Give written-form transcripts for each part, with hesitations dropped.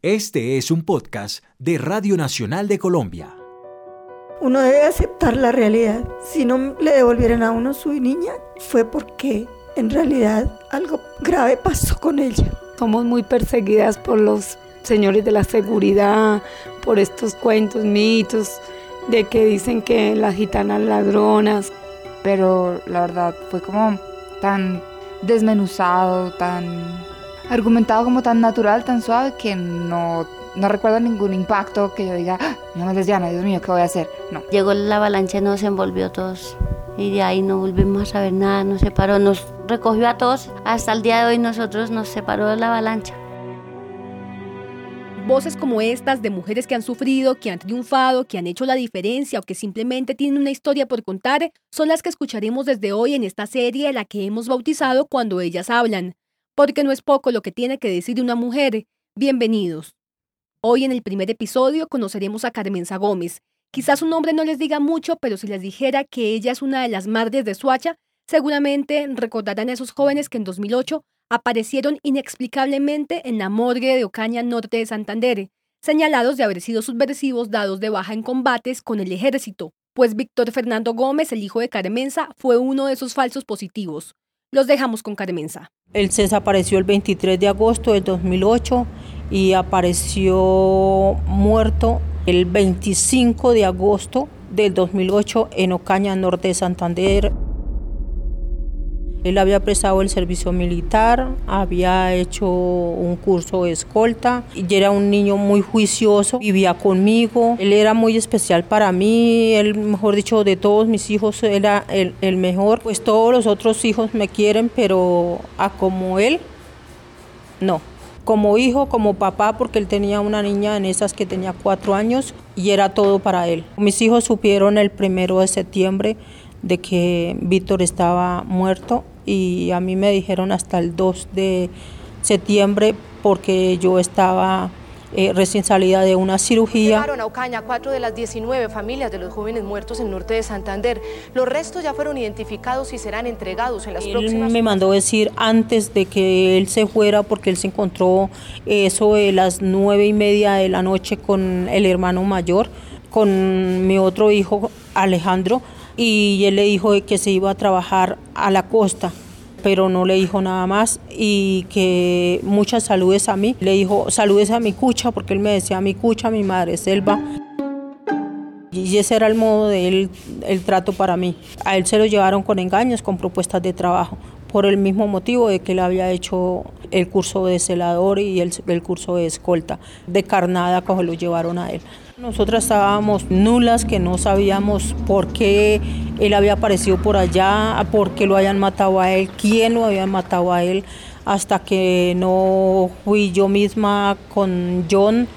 Este es un podcast de Radio Nacional de Colombia. Uno debe aceptar la realidad. Si no le devolvieron a uno su niña, fue porque en realidad algo grave pasó con ella. Somos muy perseguidas por los señores de la seguridad, por estos cuentos, mitos, de que dicen que las gitanas ladronas. Pero la verdad fue como tan desmenuzado, tan argumentado, como tan natural, tan suave, que no recuerdo ningún impacto que yo diga, mi mamá es lesbiana, Dios mío, ¿qué voy a hacer? No. Llegó la avalancha, nos envolvió todos y de ahí no volvimos a saber nada, nos separó, nos recogió a todos. Hasta el día de hoy nosotros nos separó de la avalancha. Voces como estas de mujeres que han sufrido, que han triunfado, que han hecho la diferencia o que simplemente tienen una historia por contar, son las que escucharemos desde hoy en esta serie, la que hemos bautizado Cuando ellas hablan. Porque no es poco lo que tiene que decir una mujer. Bienvenidos. Hoy en el primer episodio conoceremos a Carmenza Gómez. Quizás su nombre no les diga mucho, pero si les dijera que ella es una de las madres de Soacha, seguramente recordarán a esos jóvenes que en 2008 aparecieron inexplicablemente en la morgue de Ocaña Norte de Santander, señalados de haber sido subversivos dados de baja en combates con el ejército. Pues Víctor Fernando Gómez, el hijo de Carmenza, fue uno de esos falsos positivos. Los dejamos con Carmenza. Él se desapareció el 23 de agosto del 2008 y apareció muerto el 25 de agosto del 2008 en Ocaña Norte de Santander. Él había prestado el servicio militar, había hecho un curso de escolta y era un niño muy juicioso, vivía conmigo, él era muy especial para mí, él, mejor dicho, de todos mis hijos era el mejor. Pues todos los otros hijos me quieren, pero a como él, no. Como hijo, como papá, porque él tenía una niña en esas que tenía 4 años y era todo para él. Mis hijos supieron el 1 de septiembre de que Víctor estaba muerto y a mí me dijeron hasta el 2 de septiembre porque yo estaba recién salida de una cirugía. Llegaron a Ocaña 4 de las 19 familias de los jóvenes muertos en Norte de Santander. Los restos ya fueron identificados y serán entregados en las próximas... Él me mandó decir antes de que él se fuera, porque él se encontró eso de las 9:30 de la noche con el hermano mayor, con mi otro hijo Alejandro, y él le dijo que se iba a trabajar a la costa, pero no le dijo nada más, y que muchas saludes a mí. Le dijo saludes a mi cucha, porque él me decía mi cucha, mi madre Selva. Y ese era el modo de él, el trato para mí. A él se lo llevaron con engaños, con propuestas de trabajo, por el mismo motivo de que él había hecho el curso de celador y el curso de escolta, de carnada, cuando lo llevaron a él. Nosotras estábamos nulas, que no sabíamos por qué él había aparecido por allá, por qué lo habían matado a él, quién lo había matado a él, hasta que no fui yo misma con John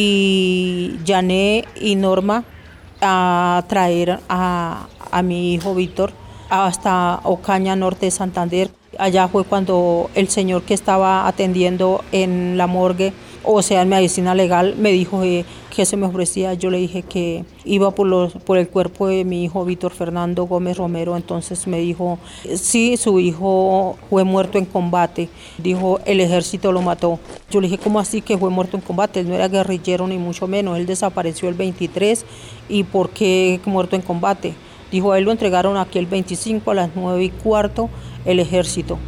y Jané y Norma a traer a mi hijo Víctor hasta Ocaña Norte de Santander. Allá fue cuando el señor que estaba atendiendo en la morgue, o sea, en medicina legal, me dijo que se me ofrecía. Yo le dije que iba por el cuerpo de mi hijo Víctor Fernando Gómez Romero. Entonces me dijo, sí, su hijo fue muerto en combate. Dijo, el ejército lo mató. Yo le dije, ¿cómo así que fue muerto en combate? Él no era guerrillero ni mucho menos. Él desapareció el 23. ¿Y por qué muerto en combate? Dijo, a él lo entregaron aquí el 25 a las 9:15 el ejército.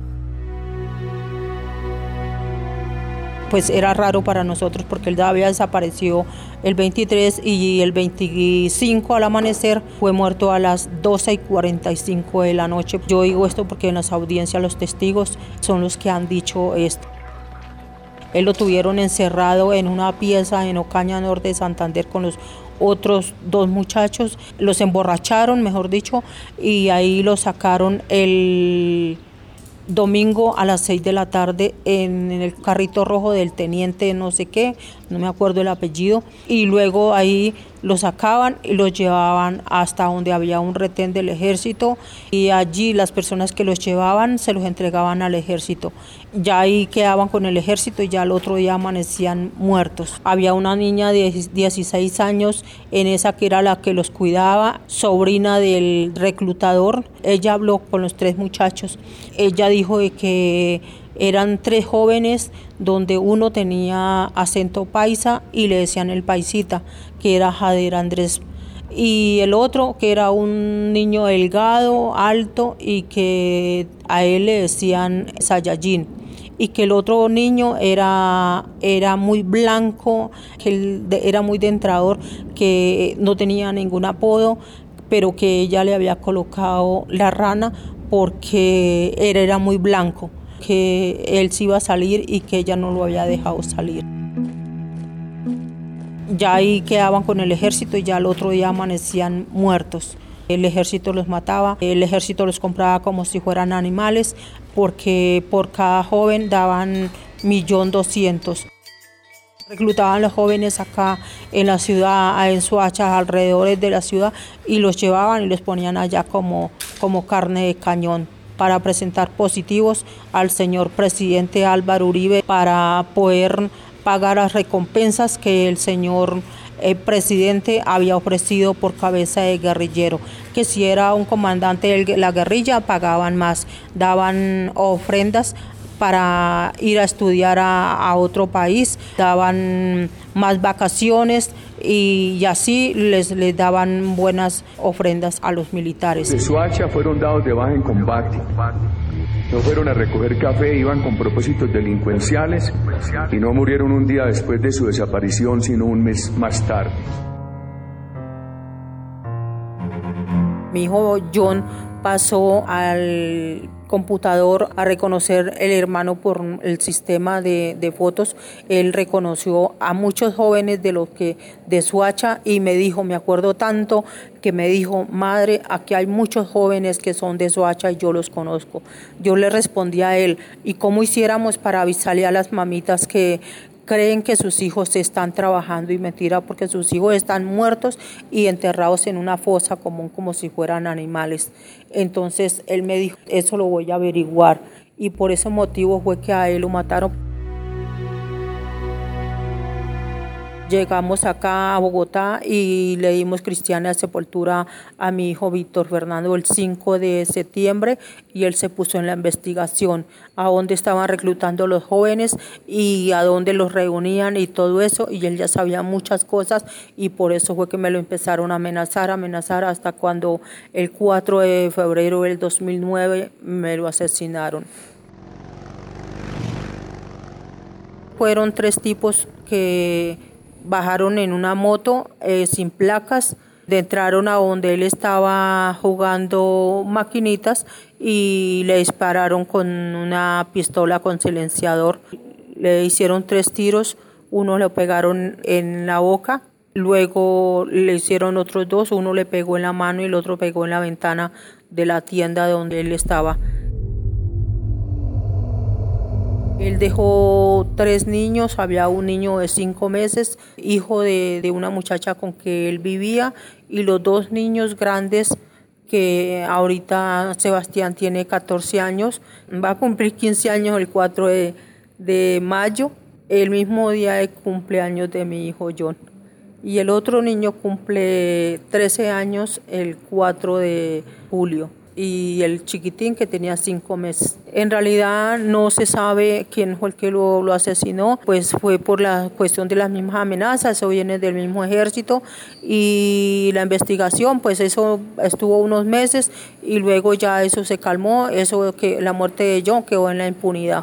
Pues era raro para nosotros porque él había desaparecido el 23 y el 25 al amanecer fue muerto a las 12:45 de la noche. Yo digo esto porque en las audiencias los testigos son los que han dicho esto. Él lo tuvieron encerrado en una pieza en Ocaña Norte de Santander con los otros 2 muchachos, los emborracharon, mejor dicho, y ahí lo sacaron el domingo a las 6 de la tarde en el carrito rojo del teniente no sé qué, no me acuerdo el apellido, y luego ahí lo sacaban y lo llevaban hasta donde había un retén del ejército y allí las personas que los llevaban se los entregaban al ejército. Ya ahí quedaban con el ejército y ya al otro día amanecían muertos. Había una niña de 16 años en esa que era la que los cuidaba, sobrina del reclutador. Ella habló con los 3 muchachos. Ella dijo de que Eran 3 jóvenes donde uno tenía acento paisa y le decían el paisita, que era Jader Andrés. Y el otro que era un niño delgado, alto y que a él le decían Saiyajin. Y que el otro niño era muy blanco, que era muy dentrador, que no tenía ningún apodo, pero que ella le había colocado la rana porque era muy blanco, que él se iba a salir y que ella no lo había dejado salir. Ya ahí quedaban con el ejército y ya al otro día amanecían muertos. El ejército los mataba, el ejército los compraba como si fueran animales, porque por cada joven daban 1.200.000. Reclutaban los jóvenes acá en la ciudad, en Soacha, alrededores de la ciudad, y los llevaban y los ponían allá como carne de cañón para presentar positivos al señor presidente Álvaro Uribe para poder pagar las recompensas que el señor presidente había ofrecido por cabeza de guerrillero, que si era un comandante de la guerrilla pagaban más, daban ofrendas para ir a estudiar a otro país, daban más vacaciones y así les daban buenas ofrendas a los militares. De Soacha fueron dados de baja en combate. No fueron a recoger café, iban con propósitos delincuenciales y no murieron un día después de su desaparición, sino un mes más tarde. Mi hijo John pasó al computador a reconocer el hermano por el sistema de fotos. Él reconoció a muchos jóvenes de Soacha y me dijo, me acuerdo tanto que me dijo, madre, aquí hay muchos jóvenes que son de Soacha y yo los conozco. Yo le respondí a él, ¿y cómo hiciéramos para avisarle a las mamitas que creen que sus hijos están trabajando? Y mentira, porque sus hijos están muertos y enterrados en una fosa común como si fueran animales? Entonces él me dijo, eso lo voy a averiguar, y por ese motivo fue que a él lo mataron. Llegamos acá a Bogotá y le dimos cristiana sepultura a mi hijo Víctor Fernando el 5 de septiembre y él se puso en la investigación a dónde estaban reclutando los jóvenes y a dónde los reunían y todo eso, y él ya sabía muchas cosas y por eso fue que me lo empezaron a amenazar hasta cuando el 4 de febrero del 2009 me lo asesinaron. Fueron 3 tipos que bajaron en una moto sin placas, entraron a donde él estaba jugando maquinitas y le dispararon con una pistola con silenciador. Le hicieron 3 tiros, uno le pegaron en la boca, luego le hicieron otros 2, uno le pegó en la mano y el otro pegó en la ventana de la tienda donde él estaba. Él dejó 3 niños, había un niño de 5 meses, hijo de una muchacha con que él vivía, y los 2 niños grandes, que ahorita Sebastián tiene 14 años, va a cumplir 15 años el 4 de mayo, el mismo día de cumpleaños de mi hijo John. Y el otro niño cumple 13 años el 4 de julio. Y el chiquitín que tenía 5 meses. En realidad no se sabe quién fue el que lo asesinó, pues fue por la cuestión de las mismas amenazas, eso viene del mismo ejército, y la investigación, pues eso estuvo unos meses y luego ya eso se calmó, eso que la muerte de John quedó en la impunidad.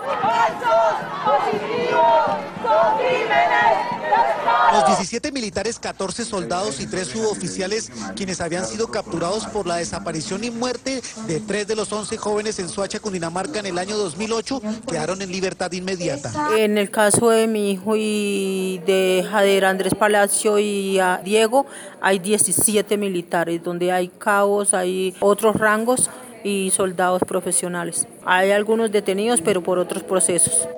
Los 17 militares, 14 soldados y 3 suboficiales, quienes habían sido capturados por la desaparición y muerte de 3 de los 11 jóvenes en Soacha, Cundinamarca, en el año 2008, quedaron en libertad inmediata. En el caso de mi hijo y de Jader Andrés Palacio y a Diego, hay 17 militares, donde hay cabos, hay otros rangos y soldados profesionales. Hay algunos detenidos, pero por otros procesos.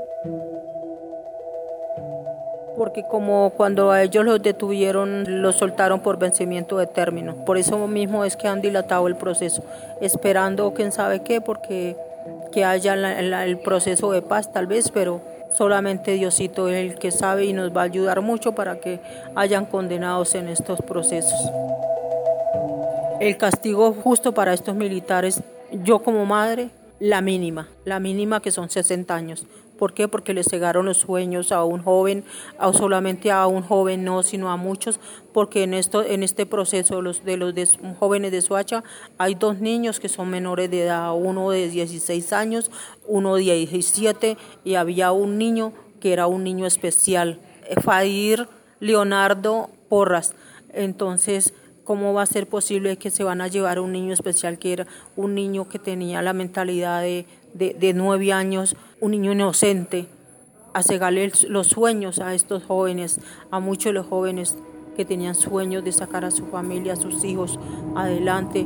Porque como cuando a ellos los detuvieron, los soltaron por vencimiento de término. Por eso mismo es que han dilatado el proceso, esperando quién sabe qué, porque que haya el proceso de paz tal vez, pero solamente Diosito es el que sabe y nos va a ayudar mucho para que hayan condenados en estos procesos. El castigo justo para estos militares, yo como madre La mínima que son 60 años. ¿Por qué? Porque le cegaron los sueños a un joven, o solamente a un joven no, sino a muchos, porque en este proceso de los jóvenes de Soacha hay 2 niños que son menores de edad, uno de 16 años, uno de 17, y había un niño que era un niño especial, Fadir Leonardo Porras. Entonces, ¿cómo va a ser posible que se van a llevar a un niño especial, que era un niño que tenía la mentalidad de 9 años, un niño inocente, a cegarle los sueños a estos jóvenes, a muchos de los jóvenes que tenían sueños de sacar a su familia, a sus hijos adelante?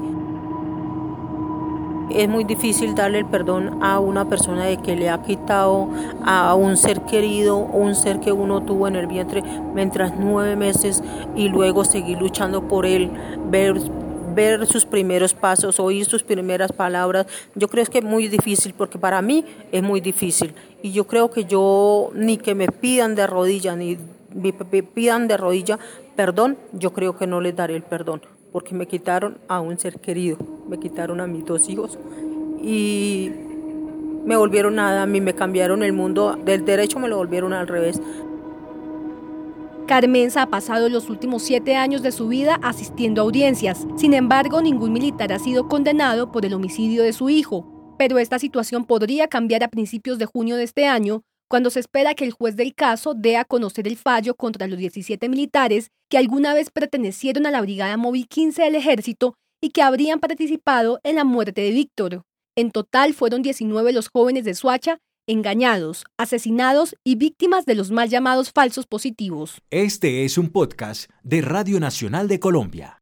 Es muy difícil darle el perdón a una persona de que le ha quitado a un ser querido, un ser que uno tuvo en el vientre mientras 9 meses, y luego seguir luchando por él, ver sus primeros pasos, oír sus primeras palabras. Yo creo que es muy difícil, porque para mí es muy difícil, y yo creo que yo, ni que me pidan de rodillas, ni me pidan de rodilla perdón, yo creo que no les daré el perdón, porque me quitaron a un ser querido, me quitaron a mis 2 hijos y me volvieron nada. A mí me cambiaron el mundo del derecho, me lo volvieron al revés. Carmenza ha pasado los últimos 7 años de su vida asistiendo a audiencias. Sin embargo, ningún militar ha sido condenado por el homicidio de su hijo. Pero esta situación podría cambiar a principios de junio de este año, cuando se espera que el juez del caso dé a conocer el fallo contra los 17 militares que alguna vez pertenecieron a la Brigada Móvil 15 del Ejército y que habrían participado en la muerte de Víctor. En total fueron 19 los jóvenes de Soacha engañados, asesinados y víctimas de los mal llamados falsos positivos. Este es un podcast de Radio Nacional de Colombia.